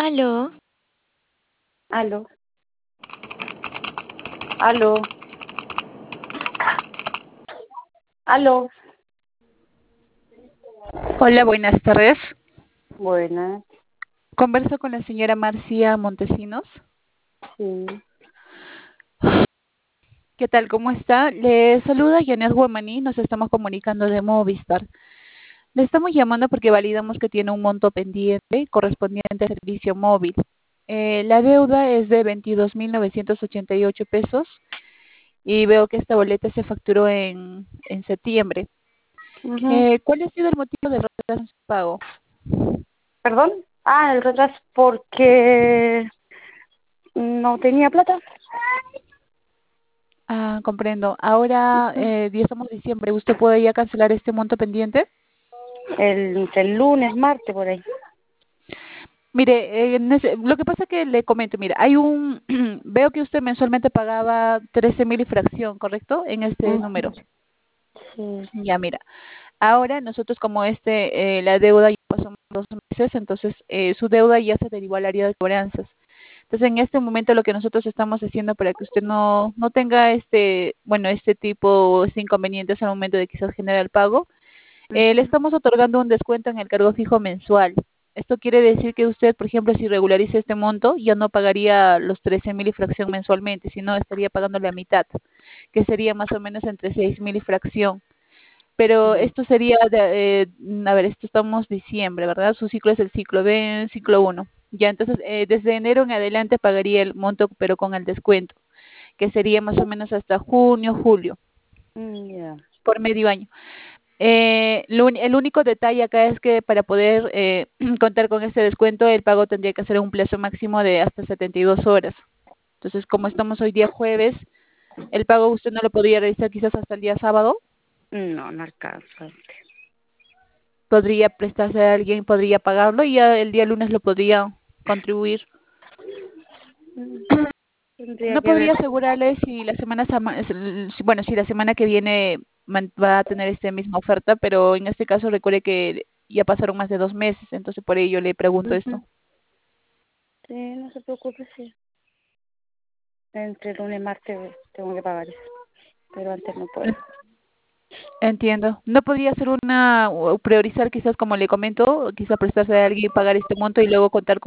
Aló, Aló, aló, aló. Hola, buenas tardes. Buenas, Converso con la señora Marcia Montesinos. sí. ¿Qué tal? ¿Cómo está? Le saluda Janet Guamaní. Nos estamos comunicando de Movistar. Le estamos llamando porque validamos que tiene un monto pendiente correspondiente al servicio móvil. La deuda es de 22.988 pesos y veo que esta boleta se facturó en septiembre. Ujú. ¿Cuál ha sido el motivo del retraso en su pago? ¿Perdón? El retraso porque no tenía plata. Ah, comprendo. Ahora, ya estamos en diciembre. ¿Usted puede ya cancelar este monto pendiente? El lunes, martes, por ahí. Mire, lo que pasa es que le comento, mira, hay un, veo que usted mensualmente pagaba 13.000 y fracción, ¿correcto? En este Ujú. número. Sí. Ya, mira, ahora nosotros como la deuda ya pasó 2 meses, entonces su deuda ya se derivó al área de cobranzas. Entonces, en este momento lo que nosotros estamos haciendo para que usted no tenga este tipo de inconvenientes al momento de quizás generar el pago, le Ujú. estamos otorgando un descuento en el cargo fijo mensual. Esto quiere decir que usted, por ejemplo, si regulariza este monto, ya no pagaría los 13.000 y fracción mensualmente, sino estaría pagando la mitad, que sería más o menos entre 6.000 y fracción. Pero Ya. esto sería, a ver, esto estamos diciembre, ¿verdad? Su ciclo es el ciclo B, ciclo uno. Ya, entonces, desde enero en adelante pagaría el monto, pero con el descuento, que sería más o menos hasta junio, julio, Ya. por medio año. El único detalle acá es que para poder contar con este descuento, el pago tendría que ser un plazo máximo de hasta 72 horas. Entonces, como estamos hoy día jueves, el pago usted no lo podría realizar quizás hasta el día sábado. No, no alcanza. Podría prestarse a alguien, podría pagarlo y ya el día lunes lo podría contribuir. Mm, Tendría No que ver. podría asegurarle si la bueno, si la semana que viene va a tener esta misma oferta, pero en este caso recuerde que ya pasaron más de 2 meses, entonces por ello le pregunto Ujú. esto. Sí, no se preocupe, sí. Entre lunes y martes tengo que pagar eso, pero antes no puedo. Entiendo. ¿No podría ser o priorizar quizás, como le comento, quizás prestarse a alguien, pagar este monto y luego contar